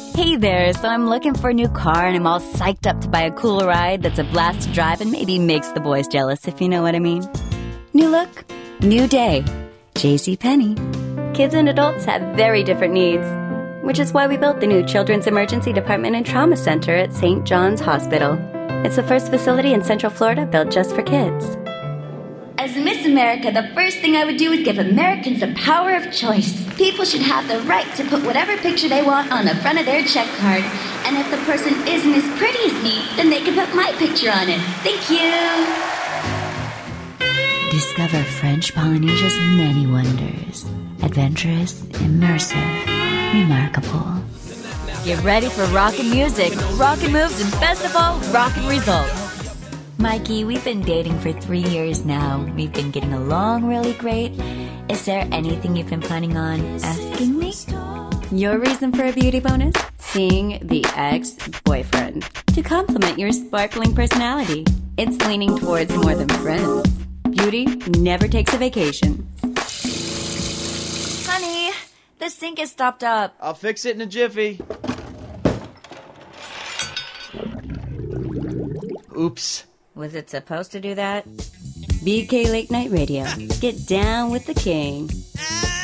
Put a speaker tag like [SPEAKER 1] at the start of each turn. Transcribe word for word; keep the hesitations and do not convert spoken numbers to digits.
[SPEAKER 1] Hey there, so I'm looking for a new car and I'm all psyched up to buy a cool ride that's a blast to drive and maybe makes the boys jealous, if you know what I mean. New look, new day. JCPenney. Kids and adults have very different needs, which is why we built the new Children's Emergency Department and Trauma Center at Saint John's Hospital. It's the first facility in Central Florida built just for kids.
[SPEAKER 2] As Miss America, the first thing I would do is give Americans the power of choice. People should have the right to put whatever picture they want on the front of their check card. And if the person isn't as pretty as me, then they can put my picture on it. Thank you.
[SPEAKER 1] Discover French Polynesia's many wonders. Adventurous, immersive, remarkable. Get ready for rockin' music, rockin' moves, and best of all, rockin' results. Mikey, we've been dating for three years now. We've been getting along really great. Is there anything you've been planning on asking me? Your reason for a beauty bonus? Seeing the ex-boyfriend. To complement your sparkling personality. It's leaning towards more than friends. Beauty never takes a vacation. Honey, the sink is stopped up.
[SPEAKER 3] I'll fix it in a jiffy. Oops.
[SPEAKER 1] Was it supposed to do that? B K Late Night Radio. Get down with the king.